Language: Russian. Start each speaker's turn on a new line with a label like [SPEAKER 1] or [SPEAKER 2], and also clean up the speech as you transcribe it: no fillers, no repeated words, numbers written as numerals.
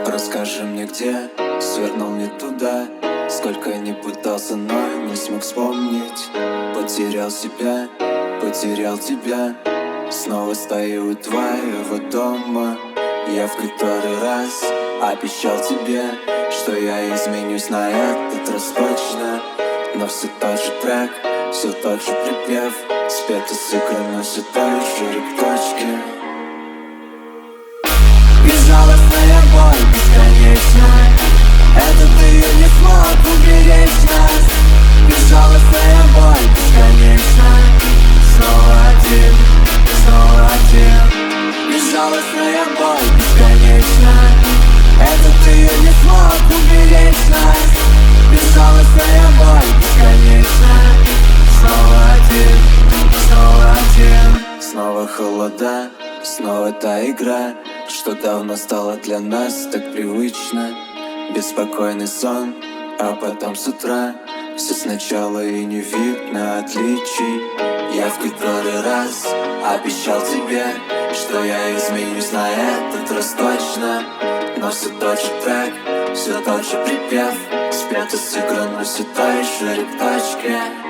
[SPEAKER 1] Расскажи мне, где свернул не туда. Сколько не пытался, но не смог вспомнить. Потерял себя, потерял тебя. Снова стою у твоего дома. Я в который раз обещал тебе, что я изменюсь на этот раз точно. Но все тот же трек, все тот же припев, спето сыграно все той же рыбточки. Безжалостная боль бесконечна. Этот июнь не смог уберечь нас. Безжалостная боль бесконечна. Снова один, снова один. Безжалостная боль бесконечна. Этот июнь не смог уберечь нас. Безжалостная боль бесконечна. Снова один, снова один. Снова холода, снова та игра, что давно стало для нас так привычно. Беспокойный сон, а потом с утра все сначала и не видно отличий. Я в который раз обещал тебе, что я изменюсь на этот раз точно. Но все тот же трек, все тот же припев, спето сыграно все той же рыбточки.